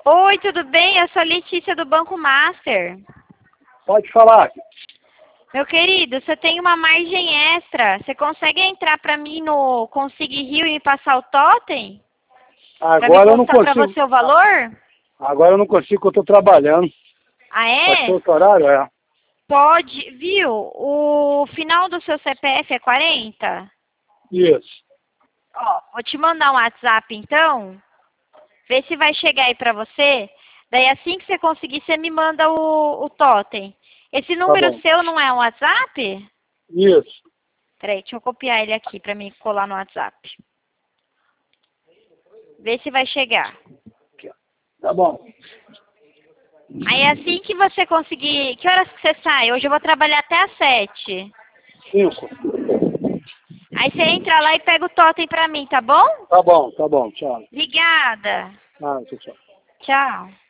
Oi, tudo bem? Eu sou a Letícia do Banco Master. Pode falar. Meu querido, você tem uma margem extra. Você consegue entrar para mim no Consigue Rio e me passar o totem? Para me Agora eu não passar para consigo. você o valor? Agora eu não consigo, porque eu estou trabalhando. Ah, Pode ser é? outro horário? É. Pode, viu? O final do seu CPF é 40? Isso. Ó, vou te mandar um WhatsApp então. Vê se vai chegar aí pra você. Daí assim que você conseguir, você me manda o totem. Esse Tá número bom. seu não é um WhatsApp? Isso. Peraí, deixa eu copiar ele aqui pra mim colar no WhatsApp. Vê se vai chegar. Tá bom. Aí assim que você conseguir... Que horas que você sai? Hoje eu vou trabalhar até às 7. 5. Aí você entra lá e pega o totem pra mim, tá bom? Tá bom. Tchau. Obrigada. Ah, tchau. Tchau.